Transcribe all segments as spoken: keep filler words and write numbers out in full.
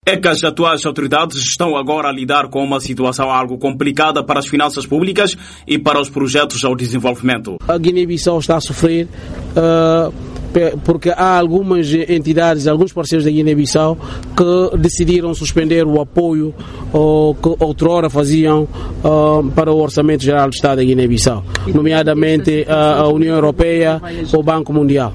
É que as atuais autoridades estão agora a lidar com uma situação algo complicada para as finanças públicas e para os projetos ao desenvolvimento. A Guiné-Bissau está a sofrer uh, porque há algumas entidades, alguns parceiros da Guiné-Bissau que decidiram suspender o apoio uh, que outrora faziam uh, para o Orçamento Geral do Estado da Guiné-Bissau, nomeadamente uh, a União Europeia ou o Banco Mundial.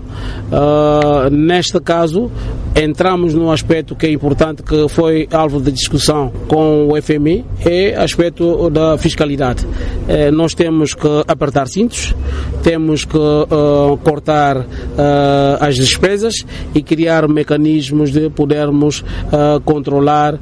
Uh, neste caso, entramos num aspecto que é importante, que foi alvo de discussão com o F M I, é aspecto da fiscalidade. Eh, nós temos que apertar cintos, temos que uh, cortar uh, as despesas e criar mecanismos de podermos uh, controlar uh,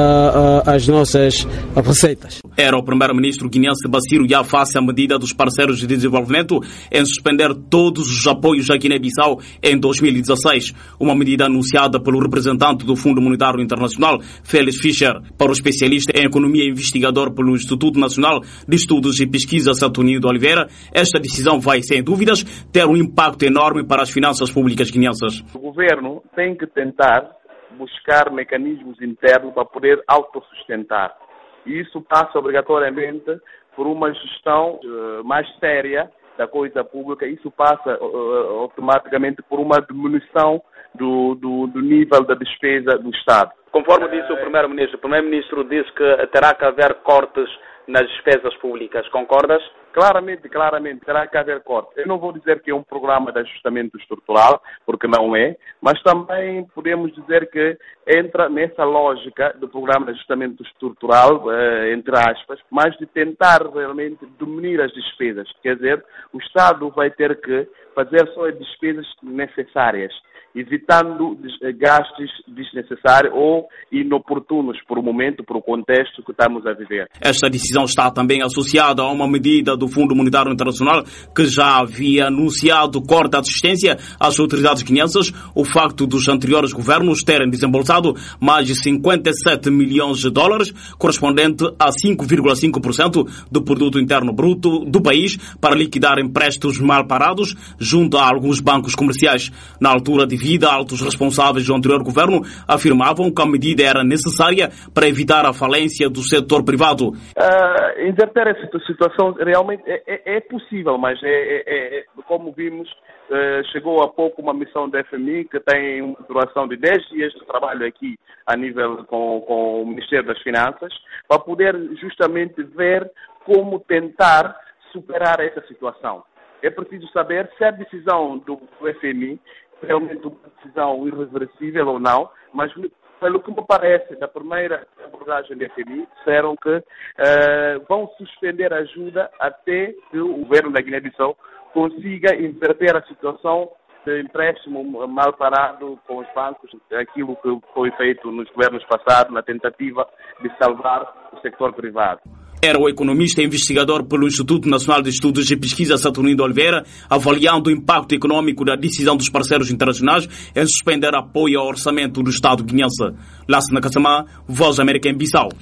uh, as nossas receitas. Era o primeiro-ministro guineense Bassirou Jah face à medida dos parceiros de desenvolvimento em suspender todos os apoios à Guiné-Bissau em dois mil e dezasseis, uma medida anunciada pelo representante do Fundo Monetário Internacional, Félix Fischer. Para o especialista em economia e investigador pelo Instituto Nacional de Estudos e Pesquisa Saturnino de Oliveira, esta decisão vai, sem dúvidas, ter um impacto enorme para as finanças públicas guineenses. O governo tem que tentar buscar mecanismos internos para poder autossustentar. E isso passa obrigatoriamente por uma gestão uh, mais séria da coisa pública. Isso passa uh, automaticamente por uma diminuição do, do, do nível da despesa do Estado. Conforme disse o Primeiro-Ministro, o Primeiro-Ministro disse que terá que haver cortes nas despesas públicas. Concordas? Claramente, claramente, terá que haver cortes. Eu não vou dizer que é um programa de ajustamento estrutural, porque não é, mas também podemos dizer que entra nessa lógica do programa de ajustamento estrutural, eh, entre aspas, mas de tentar realmente diminuir as despesas. Quer dizer, o Estado vai ter que fazer só as despesas necessárias, evitando gastos desnecessários ou inoportunos por o momento, por o contexto que estamos a viver. Esta decisão está também associada a uma medida do Fundo Monetário Internacional que já havia anunciado corte de assistência às autoridades guineenses. O facto dos anteriores governos terem desembolsado mais de cinquenta e sete milhões de dólares, correspondente a cinco vírgula cinco por cento do produto interno bruto do país, para liquidar empréstimos mal parados junto a alguns bancos comerciais. Na altura de vida, altos responsáveis do anterior governo afirmavam que a medida era necessária para evitar a falência do setor privado. Uh, inverter essa situação realmente é, é, é possível, mas é, é, é, como vimos, uh, chegou há pouco uma missão da F M I que tem uma duração de dez dias de trabalho aqui a nível com, com o Ministério das Finanças, para poder justamente ver como tentar superar essa situação. É preciso saber se a decisão do F M I realmente uma decisão irreversível ou não, mas pelo que me parece, da primeira abordagem da F M I, disseram que uh, vão suspender a ajuda até que o governo da Guiné-Bissau consiga inverter a situação de empréstimo mal parado com os bancos, aquilo que foi feito nos governos passados na tentativa de salvar o setor privado. Era o economista e investigador pelo Instituto Nacional de Estudos e Pesquisa Saturnino de Oliveira, avaliando o impacto econômico da decisão dos parceiros internacionais em suspender apoio ao orçamento do Estado guineense. Lassana Kassamá, Voz da América em Bissau.